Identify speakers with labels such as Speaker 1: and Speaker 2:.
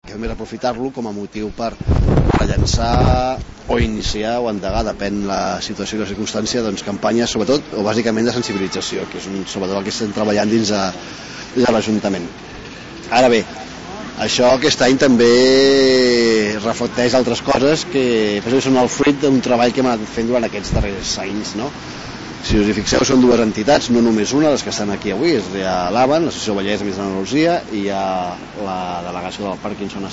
Speaker 1: Més aprofitar-lo com a motiu per rellançar o iniciar o endegar, depèn la situació i la circumstància, doncs campanyes sobretot o bàsicament de sensibilització, que és sobretot el que estem treballant dins de l'Ajuntament. Ara bé, això aquest any també reflecteix altres coses que són el fruit d'un treball que hem anat fent durant aquests darrers anys, no? Si us hi fixeu, són dues entitats, no només una, les que estan aquí avui, és l'AVAN, l'Associació Vallès de Mitjana Andalusia, i hi ha la delegació del Parkinson